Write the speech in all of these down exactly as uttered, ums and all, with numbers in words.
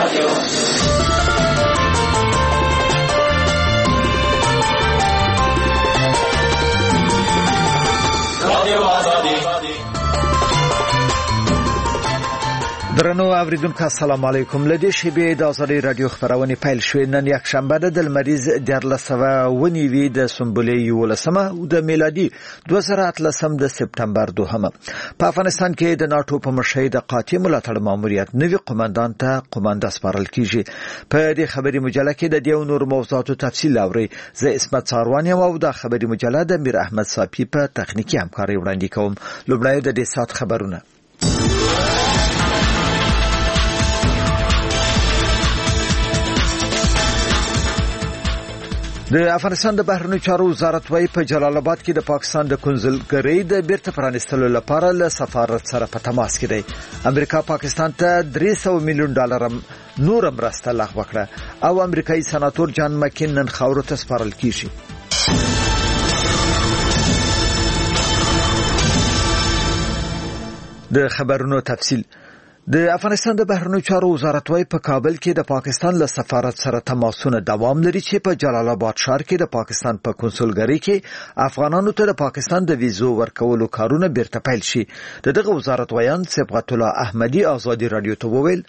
رادیو رادیو آزادی. درنو اوریدونکو السلام علیکم. لدې شیبې د ازادي رادیو خبرونه پیل شوې. نن یک شنبه د المریز دیارلسمه ونیوي د سنبلې یولسمه او د میلادي دوه زره اتلسم د سپتمبر دوهمه. په افغانستان کې د ناتو په مشرۍ د قاطع ملاتړ ماموریت نوي قوماندان ته قومانده سپارل کیږي. په دې خبري مجله کې د دیو نور موضوعاتو تفصیل اوري. زه اسمت ساروانی او د خبري مجله د میر احمد صافي په تخنیکی همکاري وړاندې کوم. لومړی د دې سات خبرونه. د افغانستان د بهرنیو چارو وزارت وايي په جلال آباد کې د پاکستان د کنسولګرۍ د بیرته پرانیستلو لپاره له سفارت سره په تماس کې دی. امریکا پاکستان ته درې سوه میلیون ډالر نور مرسته لغوه کړه او امریکایي سناتور جان مکین نن خاورو ته سپارل کیږي. د خبرونو تفصیل. د افغانستان د بهرنیو چارو وزارت وايي په کابل کې د پاکستان له سفارت سره تماسونه دوام لري چې په جلال آباد ښار کې د پاکستان په کنسولګرۍ کې افغانانو ته د پاکستان د ویزو ورکولو کارونه بیرته پیل شي. دغه وزارت ویان صبغت الله احمدی ازادي رادیو ته وویل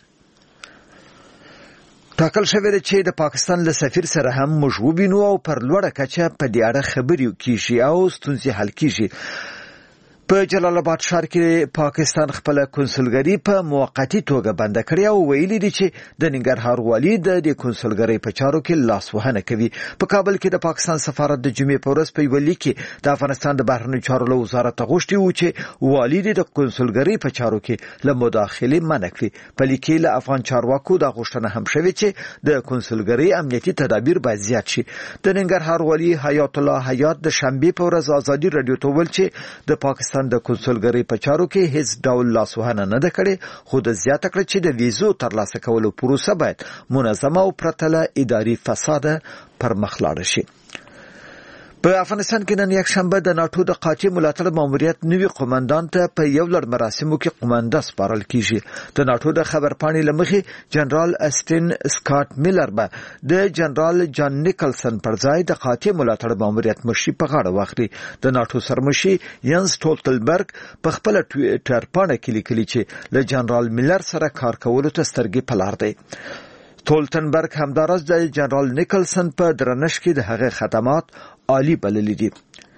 ټاکل شوی چې د پاکستان له سفیر سره هم موږ وبینو او پر لوړه کچه په دې اړه خبرې کیږي او ستونزې حل کیږي. په جلال آباد ښار کې پاکستان خپل کنسولګرۍ په موقتی توګه بند کړې او ویلي دي چې د ننګرهار والي د دې کنسولګرۍ په چارو کې لاسوهنه کوي. په کابل کې د پاکستان سفارت د جمعې په ورځ په ویلي کې د افغانستان د بهرنیو چارو له وزارت غوښتي و چې والي د کنسولګرۍ په چارو کې له مداخلې منع کړي. په لیکې له افغان چارواکو د غوښتنه هم شوې چې د کنسولګرۍ امنیتي تدابیر باید زیات شي. د ننګرهار والي حیات الله حیات د شنبې په ورځ ازادي رادیو ته ویل چې د پاکستان د کنسولګرۍ په چارو کې هیڅ ډول لاسوهنه نه ده کړې، خو د زیاته کړ چې د ویزو ترلاسه کولو پروسه باید منظمه او پرته له اداري فساد پر مخ لاړه شي. په افغانستان کې نن یک شنبه د ناتو د قاطع ملاتړ ماموریت نوي قوماندان ته په یو لړ مراسمو کې قومانده سپارل کیږي. د ناتو د خبرپاڼې لمخې جنرال استین سکاټ میلر به د جنرال جان نیکلسن پر ځای د قاطع ملاتړ ماموریت مشري په غاړه واخلي. د ناتو سرمشي ینس ټولټلبرګ په خپل ټویټر باندې کې لیکلي چې له جنرال میلر سره کار کولو ته سترګې په لار دی. ټولټنبرګ همدارس د جنرال نیکلسن په درنښت کې د هغه خدمات عالی بللی دي.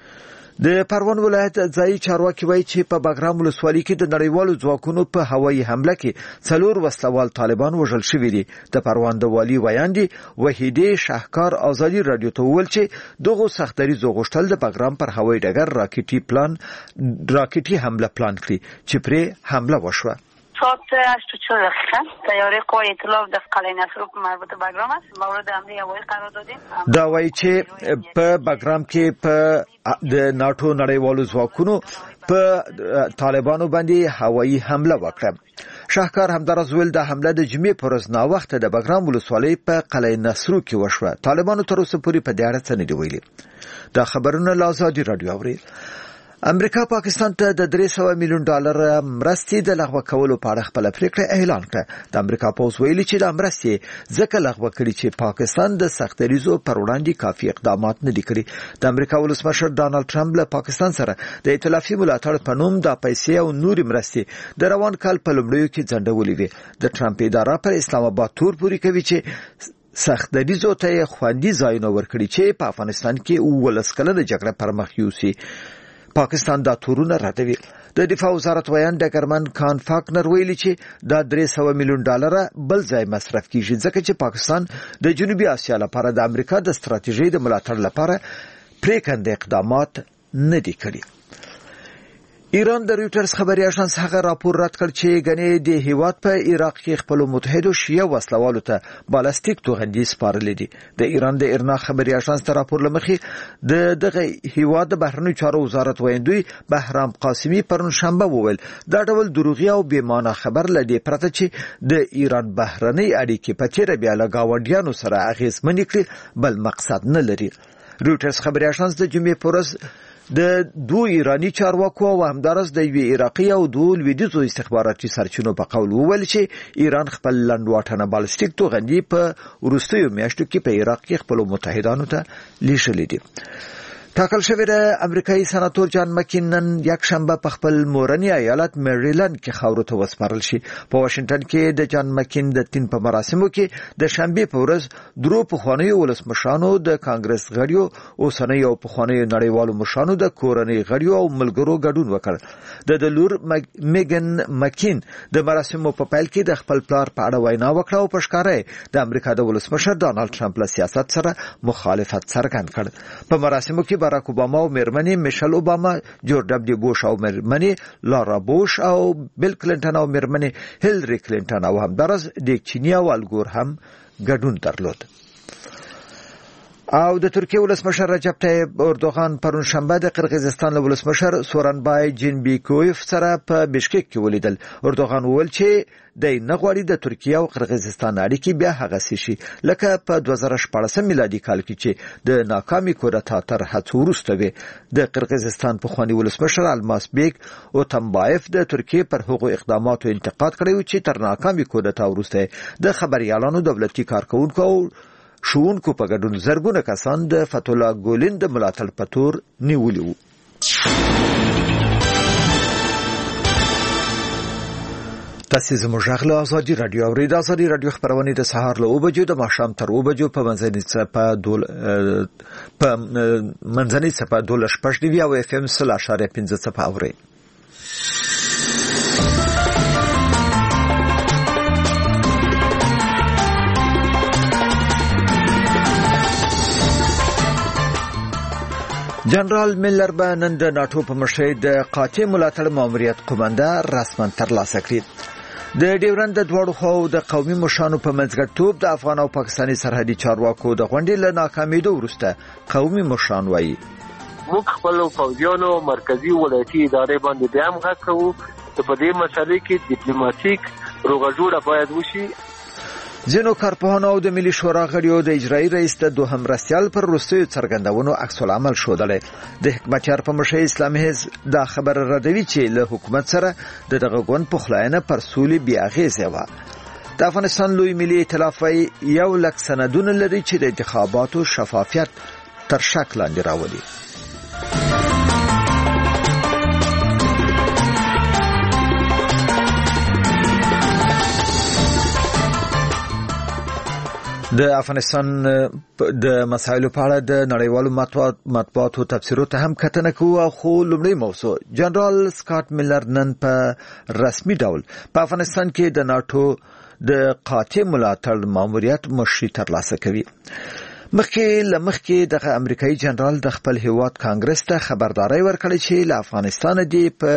د پروان ولایت ځای چارواکي وایي چې په بګرام ولسوالۍ کې د نړیوالو ځواکونو په هوایي حمله کې څلور وسلوال طالبان وژل شوي دي. د پروان د والي ویاندې وحیدې شاهکار ازادي رادیو ته وویل چې دغه سختدریزو غوښتل د بګرام پر هوایي ډګر راکټي پلان راکټي حمله پلان کړي چې پرې حمله وشوه. ساعت هشت و چهار دقیقه تیاره قوای اطلاع د قلعه نصر په مربوط بګرام است مورد حمله هوایی قرار دادیم. دا وایي چې په بګرام کې په د ناتو نړیوالو ځواکونو په طالبانو باندې هوایی حمله وکړه. شاهکار همدارس ویل د حمله د جمعې پر ورځ نا وخت د بګرام ولسوالۍ په قلعه نصر کې وشوه. طالبانو تر اوسه پورې په دې اړه څه نه دی ویلي. دا خبرونه له ازادي رادیو اوري. امریکا پاکستان ته د درې سوه میلیون ډالر مرستې د لغوه کولو په اړه خپل پریکړه اعلان کړه. د امریکا پوز ویلي چې د مرستې ځکه لغوه کړي چې پاکستان د سختدریزو پر وړاندې کافي اقدامات نه دي کړي. د امریکا ولسمشر ډانلډ ټرمپ له پاکستان سره د ائتلافي ملاتړ په نوم د پیسې او نوري مرستې د روان کال په لومړیو کې ځنډولې وې. د ټرمپ اداره پر اسلام آباد تور پوري کوي چې سختدریزو ته خوندي ځایونه ورکړي چې په افغانستان کې ولس کله د جګړه پر مخ یوسي. پاکستان دا تورونه ردوي. د دفاع وزارت ویان ډګرمن کان فاکنر ویلي چې دا درې سوه میلیون ډالر بل ځای مصرف کیږي ځکه چې پاکستان د جنوبي اسیا لپاره د امریکا د ستراتیژۍ د ملاتړ لپاره پریکنده اقدامات نه دي کړي. ایران د رویټرز خبري اژانس هغه راپور رد کړ چې غني د هیواد په عراق کې خپل متحدو شیعه وسلوالو ته بالستیک توغندي سپارلې دي. د ایران د ایرنا خبري اژانس ته راپور لمخې د دغه هیواد د بهرنیو چارو وزارت ویندوی بهرام قاسمی پرون شنبه وویل دا ډول دروغي او بې معنی خبر لدی پرته چې د ایران بهرنۍ اړیکې په چیرې بیا له گاونډیانو سره اغیزمنې کړي بل مقصد نه لري. رویټرز خبري اژانس د جمعې پر ورځ د دوه ایرانی چارواکو او همدارس د یو عراقي او دوه لویدیځو استخباراتي سرچینو په قول وویل چې ایران خپل لنډواټنه بالستیک توغندي په وروستیو میاشتو کې په عراق کې خپل متحدانو ته لیږلي دي. ټاکل شوی د امریکایي سناتور جان مکین نن یک شنبه په خپل مورنی ایالت میریلند کې خاورو ته وسپارل شي. په واشنگټن کې د جان مکین د تین په مراسمو کې د شنبه په ورځ درو پخوانیو ولسمشرانو د کانګرس غړیو او سنوي او پخوانیو نړیوالو مشرانو د کورنۍ غړیو او ملګرو ګډون وکړ. د دلور میګن مکین د مراسمو په پیل کې د خپل پلار په اړه وینا وکړه او په ښکاره د امریکا د ولسمشر ډانلډ ټرمپ له سیاست سره مخالفت څرګند کړ. په مراسمو کې باراک اوباما او میرمنې میشل اوباما، جورج دبلیو بوش او میرمنې لارا بوش او بیل کلینټن او میرمنې هیلری کلینټن او همدارس د چینی او الګور هم ګډون درلود. او د ترکیه ولسمشر رجب طیب اردوغان پرون شنبه د قرغیزستان له ولسمشر سورانبای جینبیکوف سره په بشکک کې ولیدل. اردوغان وویل چې د نغواړي د ترکیه او قرغیزستان اړیکې بیا هغه شي لکه په دوه زره شپاړس میلادي کال کې چې د ناکامي کودتا تر هڅو وروسته وي. د قرغیزستان پخوانی ولسمشر الماس بیگ او تمبایف د ترکیه پر هغو اقداماتو انتقاد کړی چې تر ناکامي کودتا وروسته د خبريالانو دولتي کارکونکو او شونکو په ګډون زرګونه کسان د فتح الله ګولین د ملاتړ په تور نیولي وو. تاسو زموږ غږ ازادي رادیو او ریډ ازادي رادیو خبرونه د سهار له اوه بجو د ماښام تر اوه بجو په منځنۍ صفه دول په منځنۍ صفه دول شپږ دی او اف ام صفر اشاریه پنځه صفه اوري. جنرال میلر به نن د ناتو په مشرۍ د قاطع ملاتړ ماموریت قومنده رسما ترلاسه کړي. د ډیورند د دوړو خو د قومي مشانو په منځګړیتوب د افغان او پاکستاني سرحدي چارواکو د غونډې له ناکامېدو وروسته قومي مشان وایي موږ خپل فوجیانو مرکزی ولایتي ادارې باندې بیا هم غږ کوو چې په دې مسله کې ډیپلوماټیک روغه جوړه باید وشي. ځینو کارپوهانو او د ملي شورا غړیو د اجرایي رئیس د دوهم مرستیال پر وروستیو څرګندونو عکس العمل ښودلی. د حکمتیار په مشرۍ اسلامي حزب دا خبره ردوي چې له حکومت سره د دغه ګوند پخلاینه پر سولې بې اغېزې وه. د افغانستان لوی ملي ائتلاف یو لک سندونه لري چې د انتخاباتو شفافیت تر شک لاندې راولي. د افغانستان د مسایلو په اړه د نړیوالو مطبوعاتو تفسیرو ته هم کتنه کوو. خو لومړی موضوع جنرال سکاټ میلر نن په رسمي ډول په افغانستان کې د ناتو د قاطع ملاتړ ماموریت مشري ترلاسه کوي. مخکې لمخکې د امریکایي جنرال د خپل هیواد کانګرس ته خبرداري ورکړه چې له افغانستان دی په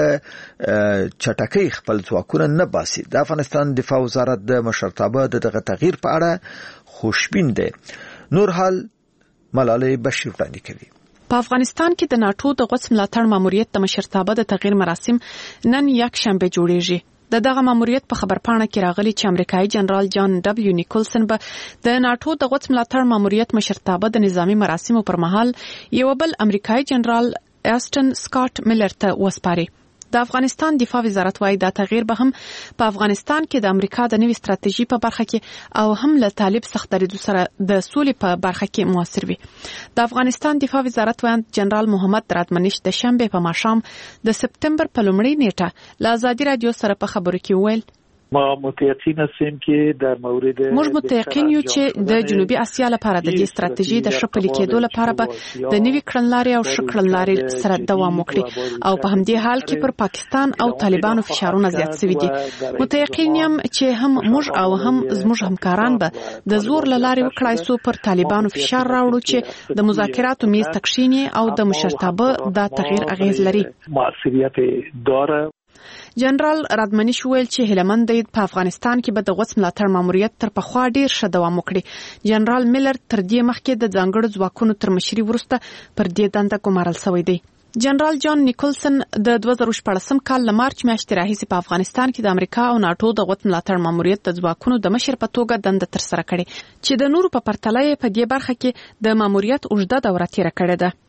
چټکۍ خپل ځواکونه نه باسي. د افغانستان دفاع وزارت د مشرتابه دغه تغییر په اړه خوشبین دی. نور حال ملالۍ بشیر وړاندې کوي. په افغانستان کې د ناتو د غوڅ ملاتړ ماموریت د مشرتابه د تغییر مراسم نن یک شنبه جوړیږي. د دغه ماموریت په خبرپاڼه کې راغلي چې امریکایي جنرال جان دبلیو نیکولسن به د ناتو د غوڅ ملاتړ ماموریت مشرتابه د نظامی مراسمو پر مهال یو بل امریکایي جنرال اسټن سکاټ میلر ته وسپاري. د افغانستان دفاع وزارت وايي دا تغییر به هم په افغانستان کې د امریکا د نوې ستراتیژي په برخه کې او هم له طالب سخت دریدو سره د سولې په برخه کې موثر وي. د افغانستان دفاع وزارت وايي جنرال محمد رادمنش د شنبه په ماښام د سپتمبر په لومړۍ نیټه له ازادي رادیو سره په خبرو کې ویل ما متيقن هستیم که در مورد موږ متيقن یو چې د جنوبي اسیا لپاره د دې ستراتیژي د شپلې کېدو لپاره به د نوي کړنلارې او شکړنلارې سره دوام وکړي او په همدې حال کې پر پاکستان او طالبانو فشارونه زیات شوي دي. متيقن یم چې هم موږ او هم زموږ همکاران به د زور لارې وکړای سو پر طالبانو فشار راوړو چې د مذاکراتو میز تکشینی او د مشرتابه د تغییر اغیز لري. موثریت داره. جنرال رادمنش ویل چې هلمند په افغانستان کې به د غوڅ ملاتړ ماموریت تر پخوا ډیر ښه دوام وکړي. جنرال میلر تر دې مخکې د ځانګړو ځواکونو تر مشري وروسته پر دې دنده ګمارل شوی دی. جنرال جان نیکولسن د دوه زره شپاړسم کال له مارچ میاشتې راهیسې په افغانستان کې د امریکا او ناتو د غوڅ ملاتړ ماموریت د ځواکونو د مشر په توګه دنده ترسره کړې چې د نورو په پرتله په دې برخه کې د ماموریت اوږده دوره تیره کړې ده.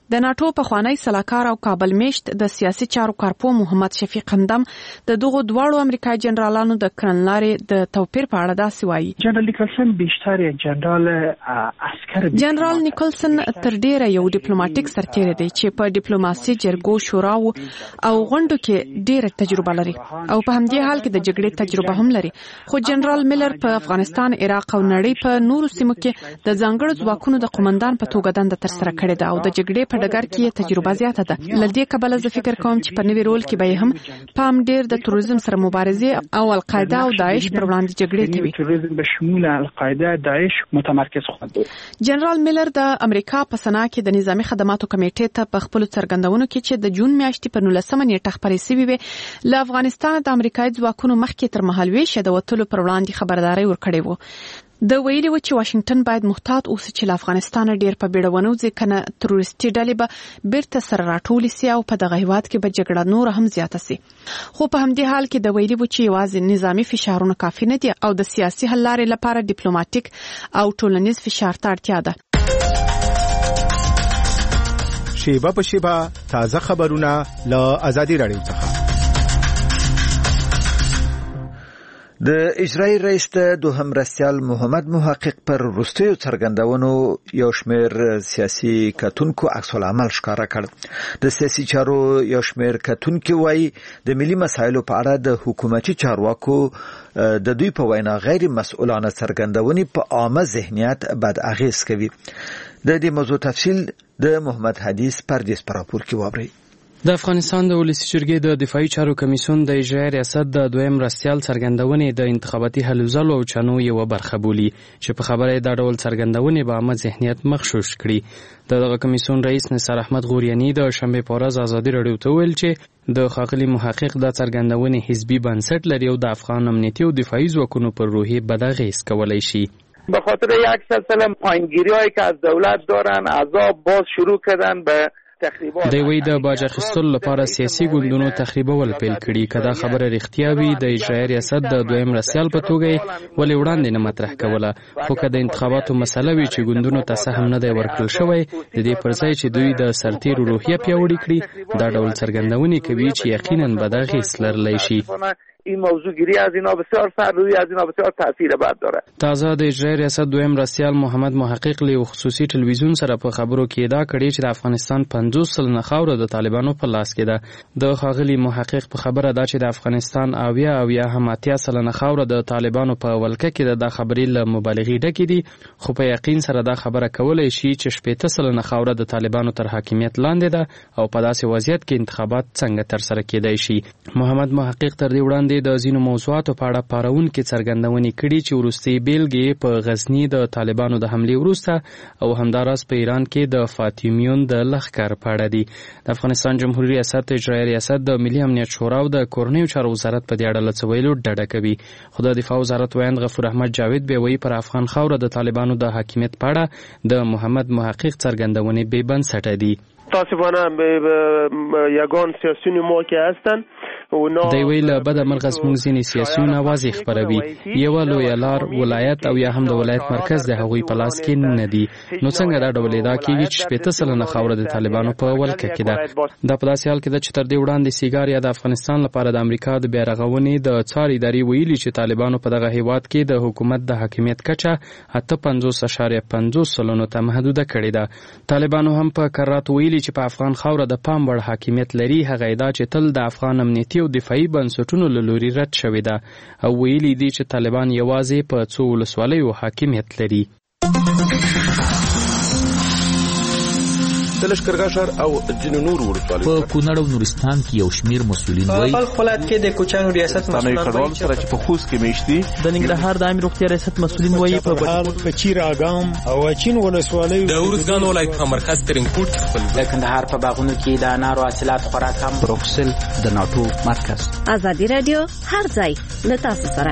د ناتو پخوانی سلاکار او کابل میشت د سیاسي چارو کارپو محمد شفیق همدم د دغو دواړو امریکایي جنرالانو د کړنلارې د توپیر په اړه داسې وایي. جنرال نیکلسن بیشتر جنرال عسکر جنرال نیکلسن تر ډیره یو ډیپلوماټیک سرتیری دی چې په ډیپلوماسي جرګو شوراو او غونډو کې ډیره تجربه لري او په همدې حال کې د جګړې تجربه هم لري. خو جنرال میلر په افغانستان، عراق او نړۍ په نورو سیمو کې د ځانګړو ځواکونو د قومندان په توګه دنده ترسره کړې ده او د جګړې په ډګر کې تجربه زیاته ده. لدې کبله زه فکر کوم چې په نوي رول کې به هم پام ډیر د تروریزم سره مبارزه او القاعده او داعش پر وړاندې جګړې ته وي. تروریزم به شمول القاعده، داعش متمرکز خواهد بود. جنرال میلر د امریکا په سنا کې د نظامی خدماتو کمیټې ته په خپل څرګندونو کې چې د جون میاشتې په نولسمه نیټه خبرې شوې وي له افغانستان د امریکایي ځواکونو مخکې تر مهال ویشه د وټلو پر وړاندې خبرداري ورکړې وو. د ویلي و چې واشنگټن باید محتاط اوسي چې له افغانستان ډیر په بیړه ونوځي کنه تروریستي ډلې به بیرته سره راټول شي او په دغه هیواد کې به جګړه نور هم زیاته شي. خو په همدې حال کې د ویلي و چې یوازې نظامی فشارونه کافي نه دي او د سیاسي حل لارې لپاره ډیپلوماټیک او ټولنیز فشار ته اړتیا ده. شیبه په شیبه تازه خبرونه له ازادي رادیو څخه. د اجرایي رئیس د دوهم مرستیال محمد محقق پر وروستیو څرګندونو یو شمېر سیاسي کتونکو عکس العمل ښکاره کړ. د سیاسي چارو یو شمېر کتونکو وایي د ملي مسایلو په اړه د حکومتي چارواکو د دوی په وینا غیر مسؤلانه څرګندونې په عامه ذهنیت بد اغېز کوي. د دې موضوع تفصیل د محمد حدیث پردیس پر راپور کې واورئ. د افغانستان د ولسی جرګې د دفاعي چارو کمیسیون د اجرایي ریاست د دویم مرستیال څرګندونې د انتخاباتي هلو ځلو او چانو یو برخه بولي چې په خبره د ډول څرګندونې به عامه ذهنیت مغشوش کړي. دغه کمیسیون رئیس نثار احمد غوریانی د شنبه په ورځ ازادي رادیو ته ویل چې د ښاغلي محقق د څرګندونې حزبي بنسټ لري او د افغان امنیتي او دفاعي ځواکونو پر روحیه بد اغېز کولی شي. به خاطر یک سلسله پایینگیری‌هایی که از دولت دارن عذاب باز شروع کردن به دی وی د باج اخیستلو لپاره سیاسي ګوندونو تخریبول پیل کړي. که دا خبره رښتیا وي د اجرایي ریاست د دویم مرستیال په توګه ولې وړاندې نه مطرح کوله. خو که د انتخاباتو مسله وي چې ګوندونو ته سهم نه دی ورکړل شوی د دې پر ځای چې دوی د سرتیرو روحیه پیاوړې کړي دا ډول څرګندونې کوي چې یقینا بد اغېز لرلی شي. این موضوع گیری از اینا بسیار سر روی از اینا بسیار تاثیر بد داره. تازه د اجرایي ریاست دویم مرستیال محمد محقق له خصوصي تلویزیون سره په خبرو کې دا کړی چې د افغانستان پنځوس سلنه خاوره د طالبانو په لاس کې ده. د ښاغلي محقق په خبره دا چې د افغانستان اویا او یا هم اتیا سلنه خاوره د طالبانو په ولکه کې د خبرې له مبالغې ډکې دي. خو په یقین سره دا خبره کولای شي چې شپېته سلنه خاوره د طالبانو تر حاکمیت لاندې ده او په داسې وضعیت کې انتخابات څنګه تر سره کېدای شي. محمد محقق تر دې وړاندې د ځینو موضوعاتو په اړه پارونکې څرګندونې کړي چې وروستۍ بیلګې په غزني د طالبانو د حملې وروسته او همداراز په ایران کې د فاطمیون د لښکر په اړه دي. د افغانستان جمهوریت ریاست اجرایي ریاست د ملي امنیت شورا او د کورنیو چارو وزارت په دې اړه له څه ویلو ډډه کوي. خو د دفاع وزارت ویاند غفور احمد جاوید بیا وایي پر افغان خاوره د طالبانو د حاکمیت په اړه د محمد محقق څرګندونې بې بنسټه دي. متاسفانه یگان سیاسیون ما که هستن دی ویل بده مرغه زموږ ځینې سیاسیون اوازې خپروي. یوه لویه لار ولایت او یا هم د ولایت مرکز د هغوی په لاس کې نه دي. نو څنګه دا ډول ادعا کېږي چې شپېته سلنه خاوره د طالبانو په ولکه کې ده. دا په داسې حال کې ده چې تر دې وړاندې سیګار یا د افغانستان لپاره د امریکا د بیارغونې د څار ادارې ویلي چې طالبانو په دغه هیواد کې د حکومت د حاکمیت کچه اته پنځوس اعشاریه پنځوس سلنو ته محدوده کړې ده. طالبانو هم په کرات ویلي چې په افغان خاوره د پام وړ حاکمیت لري. هغه ادعا چې تل د افغان امنیتي او دفاعي بنسټونو له لوري رد شوې ده او ویلي دي چې طالبان یوازې په څو ولسوالیو حاکمیت لري. د لښکرګاه ښار او ځینو نورو ولسوالیو په کونړ او نورستان کې یو شمیر مسؤلین وایي په خپل ولایت کې د کوچانو ریاست مسؤلین وایي سره چې په خوست کې میشتي د ننګرهار د عامه روغتیا ریاست مسؤلین وایي په بهار کچیر اګام او اچین ولسوالیو د اورزګان ولایت په مرکز ترنګپورټ خپل د کندهار په باغونو کې د انارو حاصلات خورا کم. بروکسل د ناتو مرکز. ازادي رادیو هر ځای له تاسو سره.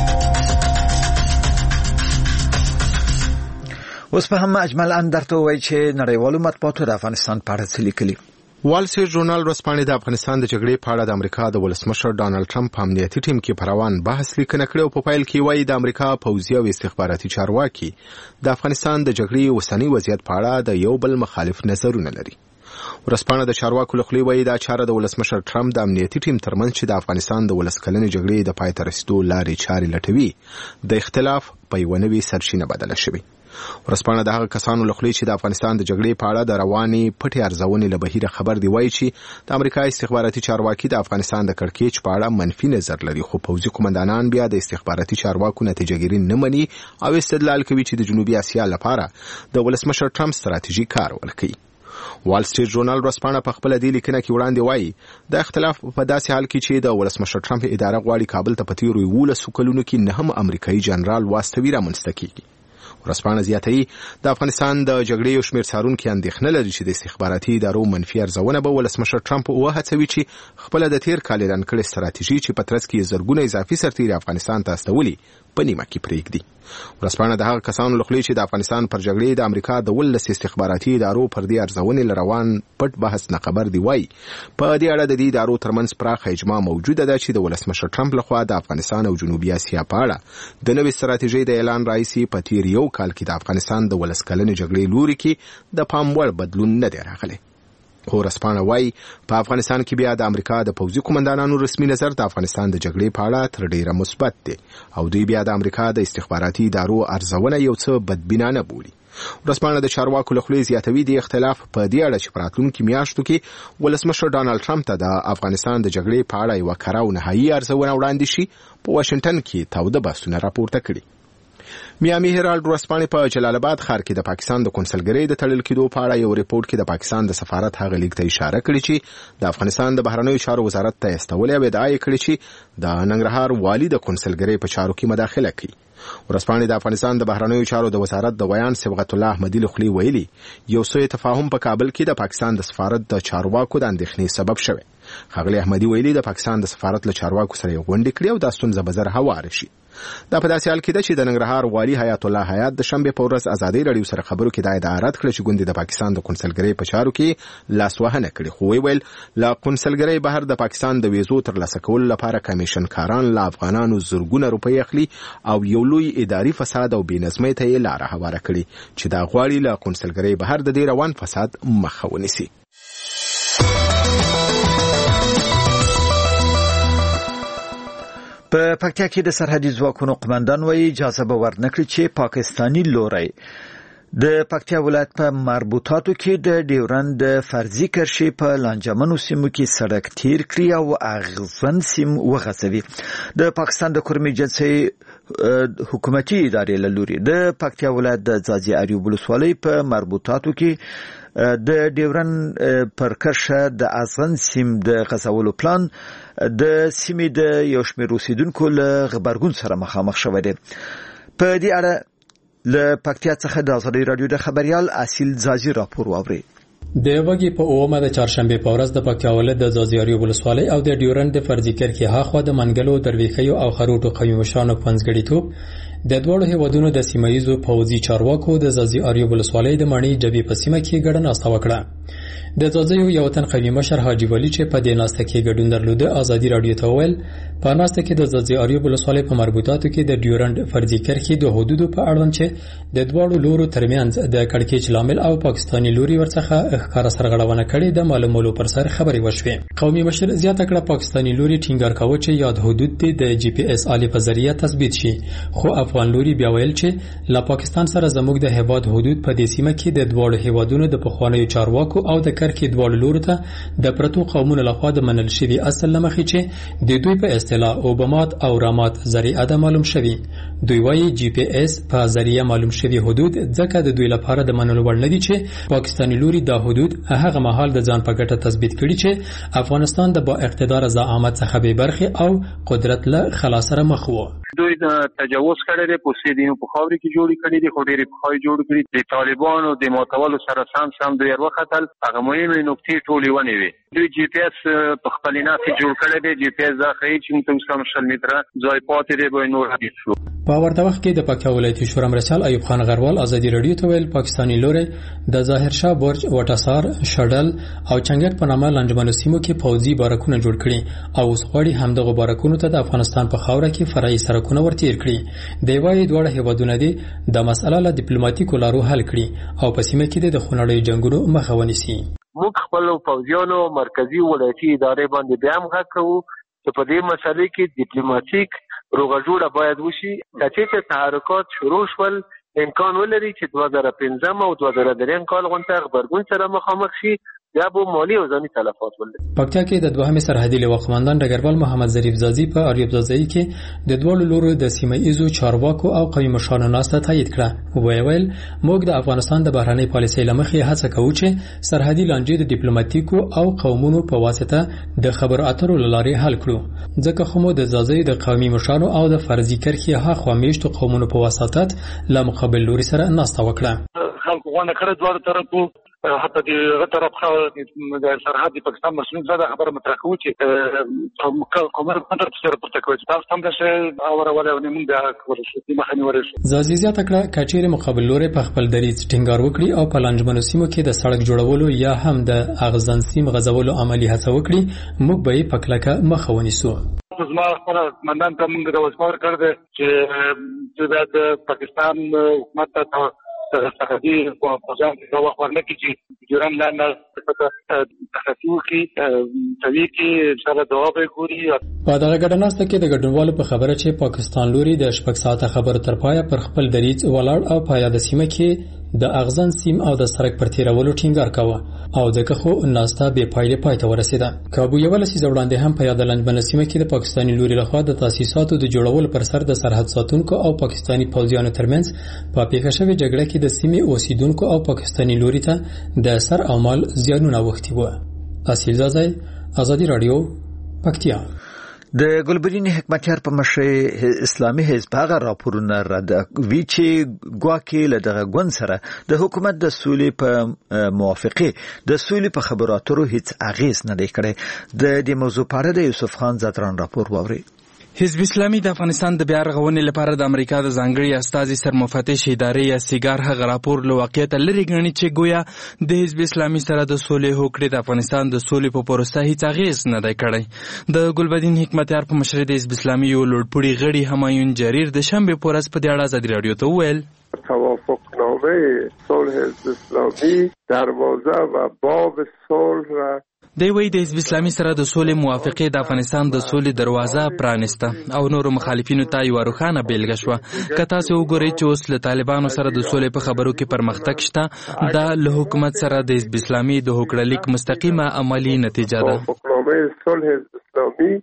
اوس په هم اجمل اندرته وایي چې نړیوالو مطبوعاتو د افغانستان په اړه څه لیکلي. وال سټریټ ژورنال ورځپاڼې د افغانستان د جګړې په اړه د امریکا د ولسمشر ډانلډ ټرمپ په امنیتي ټیم کې پروان بحث لیکنه کړې او په پایل کې وایي د امریکا پوځي او استخباراتي چارواکي د افغانستان د جګړې اوسنی وضعیت په اړه د یو بل مخالف نظرونه لري. ورسپانه د چارواکو لخوا وایي دا چاره د ولسمشر ټرمپ د امنیتي ټیم ترمنځ چې د افغانستان د ولس کلنې جګړې د پای ته رسیدو لارې چارې لټوي د اختلاف په یوه نوې سرچینه بدله شوې. ورسپانه د هغه کسانو لخوا چې د افغانستان د جګړې په اړه د رواني پټې ارزونې له بهیره خبر دی وایي چې د امریکا استخباراتي چارواکي د افغانستان د کړکېچ په اړه منفي نظر لري، خو پوځي قومندانان بیا د استخباراتي چارواکو نتیجه ګیري نه مني او استدلال کوي چې د جنوبي اسیا لپاره د ولسمشر ټرمپ ستراتیژي کارول کوي. وال سټریټ ژورنال ورسپانه په خپل دی لیکنه کې وړاندې وایي د اختلاف په داسې حال کې چې د ولسمشر ټرمپ اداره غواړي کابل ته په تیرو یولسو کلونو کې نه هم امریکایي جنرال واستوي رامنځته کیږي. ورسپانه زیاتوي د افغانستان د جګړې یو شمېر څارونکي اندېښنه لري چې د استخباراتي ادارو منفي ارزونه به ولسمشر ټرمپ وهڅوي چې خپله د تیر کال اعلان کړې ستراتیژي چې په ترڅ کې زرګونه اضافي سرتیري افغانستان ته استولي په نیمه کې پرېږدي. ورسپانه د هغه کسانو لخوا چې د افغانستان پر جګړې د امریکا د ولس استخباراتي ادارو پر دې ارزونې لروان پټ بحث نه خبر دی وایي په دې اړه د دې ادارو ترمنځ پراخه اجماع موجوده ده چې د ولسمشر ټرمپ لخوا د افغانستان او جنوبي اسیا په اړه د نوې ستراتیژۍ د اعلان راهیسې په تیر یو کال کې د افغانستان د ولس کلنې جګړې لوري کې د پام وړ بدلون نه دی راغلی. خو ورسپانه وایي په افغانستان کې بیا د امریکا د پوځي قومندانانو رسمي نظر د افغانستان د جګړې په اړه تر ډیره مثبت دی او دوی بیا د امریکا د استخباراتي ادارو ارزونه یو څه بدبینانه بولي. ورسپانه د چارواکو لخوا زیاتوي د اختلاف په دې اړه چې په راتلونکو میاشتو کې ولسمشر ډانلډ ټرمپ ته د افغانستان د جګړې په اړه یوه کره او نهایي ارزونه وړاندې شي په واشنګټن کې تاوده بحثونه راپورته کړي. میامي هرالډ ورسپانه په جلال آباد ښار کې د پاکستان د کنسلګرۍ د تړل کېدو په اړه یو ریپورت کې د پاکستان د سفارت هغه لیک ته اشاره کړې چې د افغانستان د بهرنیو چارو وزارت ته استولې او ادعا یې کړې چې د ننګرهار والی د کنسلګرۍ په چارو کې مداخله کوي. ورسپانه د افغانستان د بهرنیو چارو د وزارت د بیان صبغت الله احمدي لخوا ویلي یو څه تفاهم په کابل کې د پاکستان د سفارت د چارواکو د اندېښنې سبب شوی. ښاغلي احمدي ویلي د پاکستان د سفارت له چارواکو سره غونډه کړې او د ستونزه به زر هوار شي. دا په داسې حال کې ده چې د ننګرهار والی حیات الله حیات د شنبې په ورځ ازادي رادیو سره خبرو کې دا ادعا رد کړه چې ګوندې د پاکستان د کنسلګرۍ په چارو کې لاسوهنه کړې، خو ویل له کنسلګرۍ بهر د پاکستان د ویزو ترلاسه کولو لپاره کمیشن کاران له افغانانو زرګونه روپۍ اخلي او یو لوی اداري فساد او بېنظمۍ ته یې لاره هواره کړې چې دا غواړي له کنسلګرۍ بهر د دې روان فساد مخه ونیسي. په پکتیا کې د سرحدي ځواکونو قومندان وایي اجازه به ورنکړي چې پاکستانی لوري د پکتیا ولایت په مربوطاتو کې د ډیورند فرضي کرښې په لانجمنو سیمو کې سړک تیر کړي او اغزن سیم وغځوي. د پاکستان د کورمي جنسي حکومتي ادارې له لوري د پکتیا ولایت د ځاځي اریوب ولسوالۍ په مربوطاتو کې د ډیورن پر کرښه د اغزن سیم د غځولو پلان د سیمې د یو شمېر اوسیدونکو له غبرګون سره مخامخ شوی دی. په دې اړه له پکتیا څخه د ازادي رادیو د خبريال اصیل زازي راپور واوري. د وګي په اومه د چهارشنبه په ورځ د پکتیا ولایت د ځاځي ولسوالۍ او د ډیورند فرضي کرښې هاخوا د منګلو درویخیو او خروټو قومشانو پنځګړیتوب د دوړو هیوادونو د سیمایزو پوځي چارواکو د ځاځي اریوب ولسوالۍ د مانی جبي په سیمه کې ګډه ناسته وکړه. د ځاځي یو تن قومي مشر حاجی ولی چې په دې ناسته کې ګډون درلوده ازادي رادیو ته ویل په ناسته کې د ځاځي اریوب ولسوالۍ په مربوطاتو کې د ډیورند فرضي کرښې د حدودو په اړوند چې د دوړو لورو ترمنځ د کړکېچ لامل او پاکستاني لوري ورڅخه ښکارا سرغړونه کړې د معلومولو پر سر خبري وشوې. قومي مشر زیاته کړه پاکستاني لوري ټینګار کاوه چې یاد حدود د جی پی اس آلی په ذریعہ تثبیت شي، خو افغان لوري بیا ویل چې له پاکستان سره زموږ د هیواد حدود په دې سیمه کې د دوړو هیوادونو د پخوانیو چارواکو او د کرکې دوړو لورو ته د پرتو قومونو لخوا د منل شوی اصل لمخې چې د دوی په اصطلاح اوبامات او رامات ذریعہ د معلوم شوی. دوی وايي جی پی اس په ذریعہ معلوم شوی حدود ځکه د دوی لپاره د منلو وړ نه دي چې پاکستاني لوري د حدود هغه مهال د ځان په ګټه تثبیت کړي چې افغانستان د با اقتدار زعامت څخه به برخه او قدرت له خلاص سره مخ وو. دوی د تجاوز کړي دي په سیدینو په خاورې کې جوړ کړي دي، خو ډېری په خای جوړ کړي دي. طالبانو د ماتولو سره سم سم دوی وروختل هغه مهمه نکته ټولې ونی وي. دوی جی پی اس په خپل ناسي جوړ کړي دي. جی پی اس دا خی چې تم سم شل متره ځای پاتې دی به نور حدیث شو. په ورته وخت کې د پکتیا ولایتي شورا مرسل ایوب خان غروال ازادي رادیو ته ویل پاکستاني لوري د ظاهر شاه برج وټاسار شډل او چنګټ په نامه لنډمنو سیمو کې پوځي بارکونه جوړ کړي او اوس غواړي همدغه بارکونو ته د افغانستان په خاوره کې فرعي سرکونه ورتیر کړي. دی وايي دوه هیوادونه دي د مسله له ډیپلوماټیکو لارو حل کړي او په سیمه کې د خونړیو جنگونو مخه ونیسي. موږ خپل پوځیانو مرکزی ولایتي ادارې باندې بیا هم غږ کوو چې په دې مسلې کې ډیپلوماټیک روغه جوړه باید وشي. چې تحرکات شروع شول امکان ولري چې دوه زره پنځم او دوه زره دریم کال غونډه خبرګون سره مخامخ شي یا به مالی او ځاني تلفات ولري. پکتیا کې د دوهمې سرحدي لواء قماندان ډګروال محمد ظریف زازي په اریوب زازي کې د دوه لورو د سیمه ایزو چارواکو او قومي مشرانو ناسته تایید کړه. وویل موږ د افغانستان د بهرنۍ پالیسۍ لمخې هڅه کوو چې سرحدي لانجې د ډیپلوماټیکو او قومونو په واسطه د خبرو اترو لارې حل کړو. ځکه خو مو د زازي د قومي مشرانو او د فرضي کرخي هاخوا میشتو قومونو په واسطت لا مقابل لوري سره ناسته وکړه. خلکو غوښنه کړې دوه طرفو حتی د طرف د سرحد پاکستان مسؤلین زده خبره مطرح کوي چې کومه کنټر سره پورته کوي تاسو هم د څه اوره ولا ونیمون د ورشتي مخنی ورشي. زازي زیاته کړه کچېره مقابل لوري په خپل دریځ ټینګار وکړي او په لانجمنو سیمو کې د سړک جوړولو یا هم د اغزن سیم غځولو عملی هڅه وکړي. موږ به په کلکه مخه ونیسو. زما خپل مندان ته موږ د وسپار کړ دې چې د پاکستان حکومت ته سرحدي پروژه د وخت کې چې جوړان لاندې په تخصیص کې توی کې ان شاء الله دعا به کوي. په دغه ګډناسته کې د ګډونوالو په خبره چې پاکستان لوري د شپږ ساعته خبرو تر پایه پر خپل دریځ ولاړ او په یاد سیمه کې د اغزن سیم او د سرک پر تیرولو ټینګار کاوه او دغه خو ناسته به پایله پای ته ورسیده. کابو یو لسی وړاندې هم په یاد لنډبن سیمه کې د پاکستاني لوري لخوا د تاسیساتو د جوړولو پر سر د سرحد ساتونکو او پاکستاني پوځیانو ترمنځ په پیښه شوې جګړه کې د سیمې اوسیدونکو او پاکستاني لوري ته د سر او مال زیانونه وختي و. اصیل زازای ازادي رادیو پکتیا. د ګلبرین حکمتیار په مشر اسلامي حزب هغه راپورونه رد وی چې ګواکې له دغه ګوند سره د حکومت د سولې په موافقه د سولې په خبرو اترو هیڅ اغیز نه دی کړی. د دې موضوع په اړه د یوسف خان زاتران راپور ووري. حزب اسلامي د افغانستان د بیا رغونې لپاره د امریکا د ځانګړي استازي سرمفتش ادارې یا سیګار هغه راپور له واقعیت لري ګڼي چې گویا د حزب اسلامي سره د سولې هوکړې د افغانستان د سولې په پروسه هیڅ اغیز نه دی کړی. د ګلبدین حکمتیار په مشر د حزب اسلامي یو لوړپوړي غړي همایون جریر د شنبه په ورځ په دې اړه ازادي رادیو ته وویل توافقنامه صلح حزب اسلامی دروازه و باب صلح را دی وی د حزب اسلامي سره د سولې موافقه د افغانستان د سولې دروازه پرانسته او نورو مخالفینو ته یو روښانه بیلګه شوه. که تاسو وګورئ چې اوس له طالبانو سره د سولې په خبرو کې پرمختګ شته دا له حکومت سره د حزب اسلامي د هوکړه لیک مستقیمه عملی نتیجه ده. توافقنامه صلح حزب اسلامی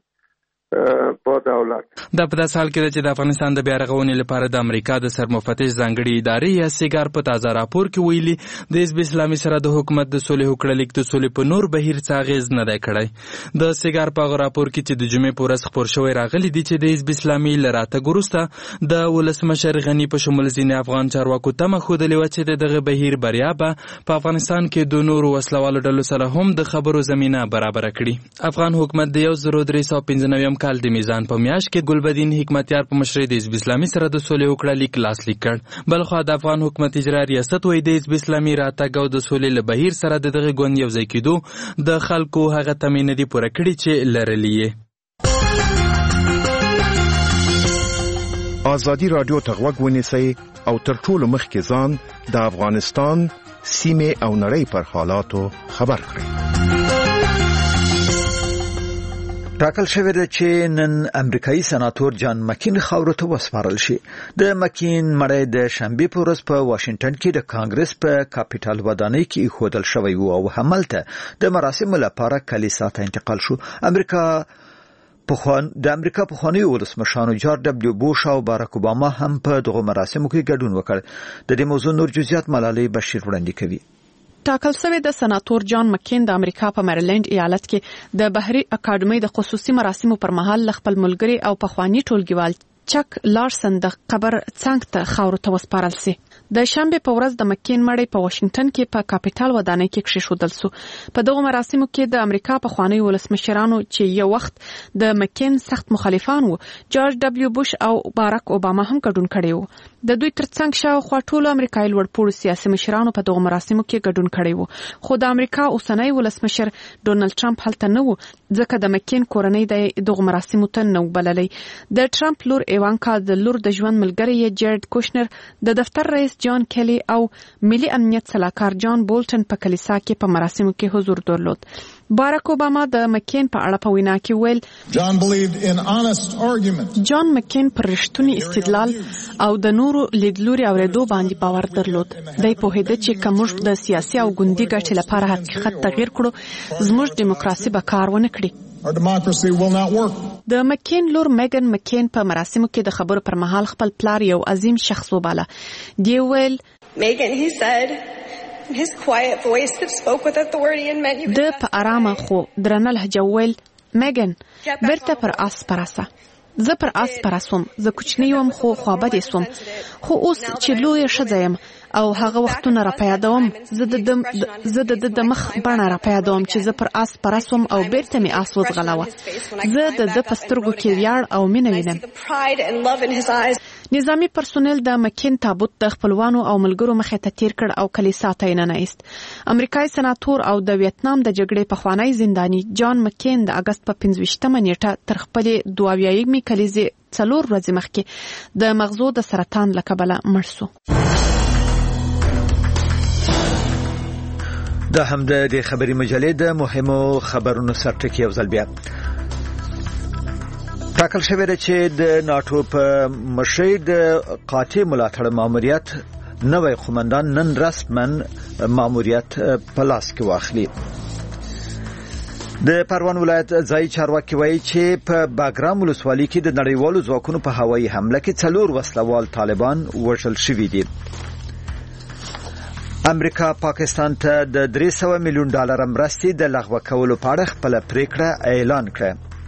با دولت دا په داسې حال کې ده چې د افغانستان د بیا رغونې لپاره د امریکا د سرمفتش ځانګړي ادارې یا سیګار په تازه راپور کې ویلي د حزب اسلامي سره د حکومت د سولې هوکړه لیک د سولې په نور بهیر څه اغیز نه دی کړی. د سیګار په هغه راپور کې چې د جمعې په ورځ خپور شوی راغلی دی چې د حزب اسلامي له راتګ وروسته د ولسمشر غني په شمول ځینې افغان چارواکو تمه ښودلې وه چې د دغه بهیر بریا به په افغانستان کې د نورو وسلوالو ډلو سره هم د خبرو زمینه برابره کړي. افغان حکومت د یو زرو درې سوه پنځه نوي کال د میزان په میاشت کې ګلبدین حکمتیار په مشرۍ د حزب اسلامي سره د سولې هوکړه لیک لاسلیک کړ. بلخوا د افغان حکومت اجرا ریاست وایي د حزب اسلامي راتګ او د سولې له بهیر سره د دغه ګوند یوځای کېدو د خلکو هغه تمې نه دي پوره کړي چې لرلې یې. ازادي رادیو ته غوږ ونیسئ او تر ټولو مخکې ځان د افغانستان سیمې او نړۍ پر حالاتو خبر کړئ. ټاکل شوی دی چې نن امریکایي سناتور جان مکین خاورو ته وسپارل شي. د مکین مړی د شنبې په ورځ په واشنگټن کې د کانګرس په کاپیټال ودانۍ کې ایښودل شوی و او همالته د مراسمو لپاره کلیسا ته انتقال شو. امریکا پخوان د امریکا پخوانی ولسمشر جورج دبلیو بوش او باراک اوباما هم په دغه مراسمو کې ګډون وکړ. د دې موضوع نور جزئیات ملالۍ بشیر وړاندې کوي. ټاکل شوی د سناتور جان مکین د امریکا په میریلند ایالت کې د بحري اکاډمۍ د خصوصي مراسمو پر مهال خپل ملګری او پخوانی ټولګیوال چک لارسن د قبر څنګ ته خاورو ته وسپارل سي. د شنبه په ورځ د مکین مړی په واشنگټن کې په کاپیټال ودانۍ کې کښېښودل سو. په دغه مراسمو کې د امریکا پخوانی ولسمشرانو چې یو وخت د مکین سخت مخالفان وو جورج دبلیو بوش او باراک اوباما هم ګډون کړی وو. د دوی ترڅنګ شاوخوا ټولو امریکایي لوړپوړو سیاسي مشرانو په دغه مراسمو کې ګډون کړی وو. خو د امریکا اوسنی ولسمشر ډونالد ټرمپ هلته نه وو ځکه د مکین کورنۍ د دغه مراسمو ته نه وبللې. د ټرمپ لور ایوانکا د لور د ژوند ملګری جیرد کوشنر د دفتر رئیس جان کلی او ملي امنیت سلاکار جان بولټن په کلیسا کې په مراسمو کې حضور درلود. باراک اوباما د مکین په اړه په وینا کې ویل جان مکین پر رښتونی استدلال او د نورو لیدلوري اوریدو باندې باور درلود. دی پوهېده چې که موږ د سیاسي او ګوندي ګټې لپاره حقیقت تغییر کړو زموږ دیموکراسي به کار ونه کړي. د مکین لور میګن مکین په مراسمو کې د خبرو پر مهال خپل پلار یو عظیم شخص وباله. دی ویل د په آرامه خو درنه لهجه ویل میګن بیرته پر آس پراسه. زه پر آس پراسوم، زه کوچنی یم خو خوابدې سوم، خو اوس چې لویه ښځه یم او هغه وختونه را پیادوم زه د زه د د مخ بڼه را پیادوم چې زه پر آس پراسوم او بیرته مې آس وځغلاوه. زه د د په سترګو کې ویاړ او مینه وینم. نظامی پرسونل د مکین تابوت د خپلوانو او ملګرو مخې ته تیر کړ او کلیسا ته یې ننایست. امریکایي سناتور او د ویتنام د جګړې پخوانی زنداني جان مکین د اګست په پنځه ویشتمه نیټه تر خپلې دوه اویایمې کلیزې څلور ورځې مخکې د مغزو د سرطان له کبله مړ شو. دا هم د خبري مجلې د مهمو خبرونو سرټکی یو ځل بیا ټاکل شوی دی چې د ناتو په مشرۍ د قاطع ملاتړ ماموریت نوی قومندان نن رسمن ماموریت په لاس کې واخلي. د پروان ولایت ځای چارواکي وایي چې په باګرام ولسوالۍ کې د نړیوالو ځواکونو په هوایي حمله کې څلور وسلوال طالبان وژل شوي دي. امریکا پاکستان ته د درې سوه میلیون ډالر مرستې د لغوه کولو په اړه خپله پریکړه اعلان کړه.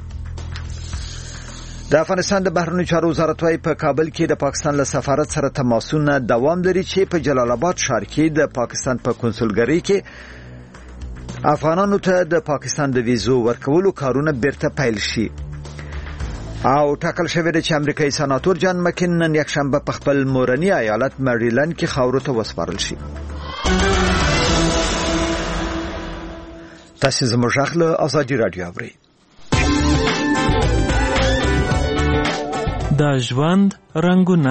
د افغانستان د بهرنیو چارو وزارت وايي په کابل کې د پاکستان له سفارت سره تماسونه دوام لري چې په جلال آباد ښار کې د پاکستان په کنسولګرۍ کې افغانانو ته د پاکستان د ویزو ورکولو کارونه بیرته پیل شي. او ټاکل شوی دی چې امریکایي سناتور جان مکین نن یکشنبه په خپل مورني ایالت مریلند کې خاورو ته وسپارل شي. تاسو زموږ غږ له ازادي رادیو اورئ. د ژوند رنگونه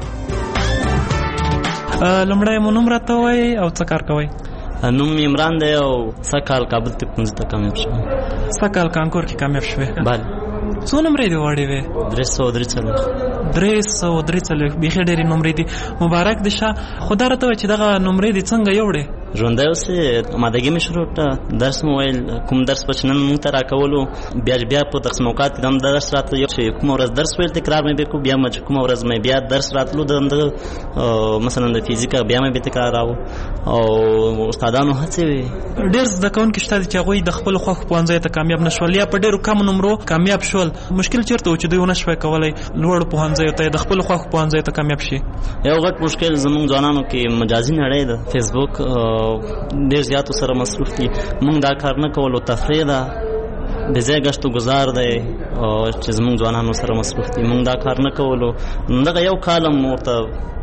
لمړی مو نوم راته وایي او څه کار کوئ؟ نوم عمران دی او څه کال کابل ته پنځه ته کامیاب شوم. څه کال کانکور کې کامیاب شوې؟ بله. څو نمرې دې وړې وې؟ درې سوه درې څلوېښت. درې سوه درې څلوېښت بیخي ډېرې نمرې دي. مبارک دې شه. خو دا راته وایه چې دغه نمرې دې څنګه یوړې؟ ژوندی اوسې امادګي مې شروع کړه. درس مو ویل کوم درس به چې نن مونږ ته راکولو بیا بیا په تقسیم اوقات کې د هم درس راتلو چې کومه ورځ درس ویل تکرار مې به کو بیا مې چې کومه ورځ مې بیا درس راتلو د همدغه مثلا د فزیکا بیا مې به تکراراو او استادانو هڅې وې. ډېر زده کوونکي شته چې هغوی د خپلو خوښو پوهنځیو ته کامیاب نه شول یا په ډېرو کمو نمرو کامیاب شول. مشکل چېرته و چې دوی ونه شوی کولی لوړو پوهنځیو ته د خپلو خوښو پوهنځیو ته کامیاب شي؟ یو غټ مشکل زموږ ځوانانو کې مجازي نړۍ ده. فیسبوک ډېر زیاتو سره مصروف دي. موږ دا کار نه کولو. تفریح ده، بې ځایه ګشت و ګزار دی چې زموږ ځوانانو سره مصروف دي. موږ دا کار نه کولو. دغه یو کال هم ورته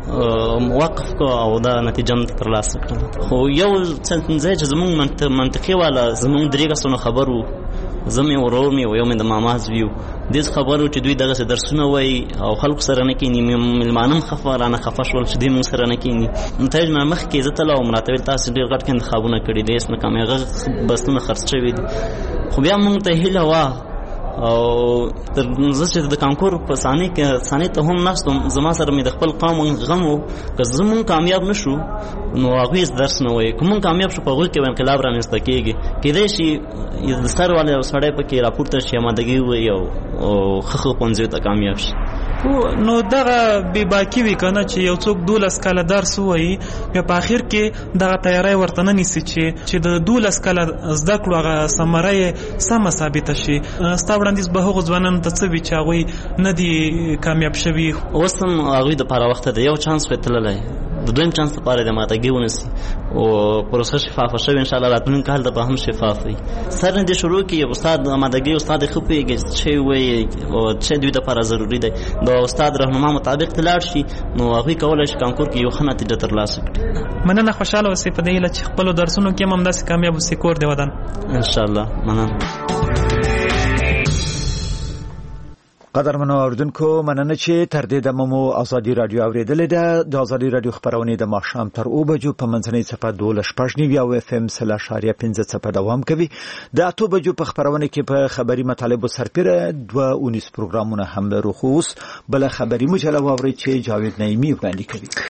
وقف کو او دا نتیجه هم ترلاسه کړله. خو یو ځای چې زموږ منطقي والا زموږ درې کسانو خبر و، زه مې ورور مې و یو مې د ماما زوی و. دې خبر و چې دوی دغسې درسونه وایي او خلکو سره نه کښېني. مېلمانه هم خفه رانه خفه شول چې دوی موږ سره نه کښېني. نتایج نه مخکې زه تله وم راته ویل تاسې ډېر غټ انتخابونه کړي دي، هېڅ نه کم هغه بستونه خرڅ شوي دي. خو بیا موږ ته هیله وه او تر زه چې د کانکور په ثانۍ کې ثانۍ ته هم ناست وم زما سره مې د خپل قوم غم و که زموږ کامیاب نه شو نو هغوی درس نه وایي. که موږ کامیاب شو په هغوی کې به انقلاب رامنځته کېږي. کېدای شي د سر والا یو سړی پکې راپورته شي امادګي ووایي او ښه ښه ښوونځیو ته کامیاب شي. نو دغه بې باکي وي که نه چې یو څوک دولس کاله درس ووایي بیا په اخر کې دغه تیاری ورته نه نیسي چې چې د دولس کاله زده کړو هغه ثمره یې سمه ثابته شي. ستا وړاندیز به هغو ځوانانو ته څه وي چې هغوی نه دي کامیاب شوي؟ اوس هم هغوی دپاره وخت دی. یو چانس خو یې تللی، د دویم چانس لپاره د ماتګي ونیسي او پروسه شفافه شوي انشاءالله راتلونکي کال ته به هم شفاف وي. سر نه دې شروع کړي استاد امادګي استاد یې ښه پوهېږي چې وایي او چې دوی دپاره ضروري دی. د استاد رهنما مطابق ته لاړ شي نو هغوی کولی شي کانکور کې یو ښه نتیجه ترلاسه کړي. مننه. خوشحاله اوسئ په دې هیله چې خپلو درسونو کې هم همداسې کامیاب اوسئ. کور دې ودان. انشاءالله. مننه. قدرمنو اوردونکو مننه چې تر دې دمه مو ازادي رادیو اوریدلې ده. د ازادي رادیو خبرونه د ماښام تر او بجو په منځنۍ صفه دوه شپږ نیو او اف ام سلا شاریه پنځه صفه دوام کوي. د اته بجو په خبرونه کې په خبري مطالب سرپیره دوه اونیس پروګرامونه هم لرو. خو اوس بل خبري مجله واوري چې جاوید نعیمی وړاندې کوي.